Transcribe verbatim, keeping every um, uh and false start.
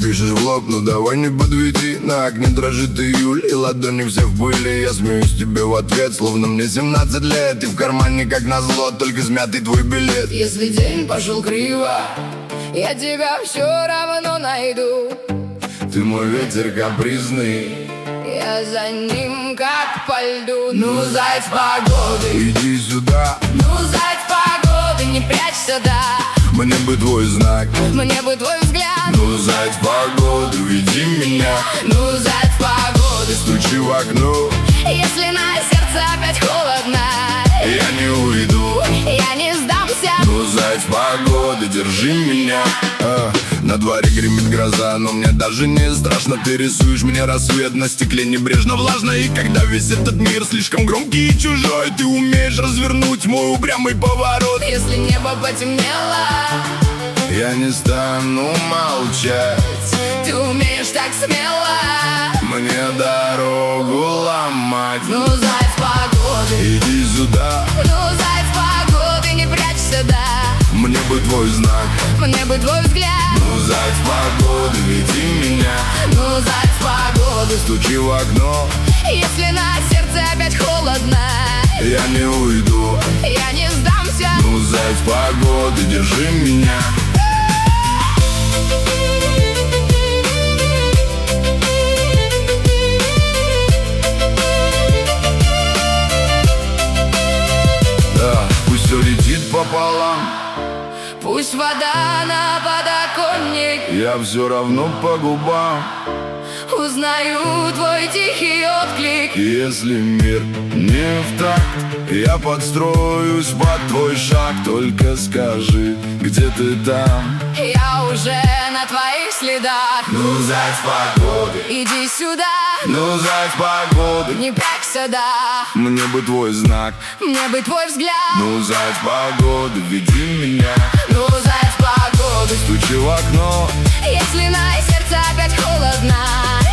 пишешь в лоб, ну давай не подведи. На окне дрожит июль, и ладони все в пыли. Я смеюсь тебе в ответ, словно мне семнадцать лет. И в кармане, как назло, только смятый твой билет. Если день пошел криво, я тебя все равно найду. Ты мой ветер капризный, я за ним как по льду. Ну, заяц погоды, иди сюда. ну, заяц погоды, не прячься, да. Мне бы твой знак, мне бы твой взгляд. ну, заяц погоды, веди меня. Ну, заяц погоды, стучи в окно. Если на сердце опять холодно, я не уйду, я не сдамся. Ну, заяц погоды, держи меня. а, На дворе гремит гроза, но мне даже не страшно. Ты рисуешь мне рассвет на стекле небрежно влажно. И когда весь этот мир слишком громкий и чужой, ты умеешь развернуть мой упрямый поворот. Если небо потемнело, я не стану молчать. ты умеешь так смело мне дорогу ломать. Ну, заяц погоды, иди сюда. ну, заяц погоды, не прячься, да. Мне бы твой знак, мне бы твой взгляд. ну, заяц погоды, веди меня. Ну, заяц погоды, стучи в окно. Если на сердце опять холодно, я не уйду, я не сдамся. Ну, заяц погоды, держи меня. Да, пусть все летит пополам, пусть вода на подоконник, я все равно по губам узнаю твой тихий отклик. Если мир не в такт, я подстроюсь под твой шаг. Только скажи, где ты там, я уже на твоих следах. Ну, заяц погоды, иди сюда. Ну, заяц погоды, не прячься, да. Мне бы твой знак, мне бы твой взгляд. Ну, заяц погоды, веди меня. Ну, заяц погоды, стучи в окно. Если на сердце опять холодно,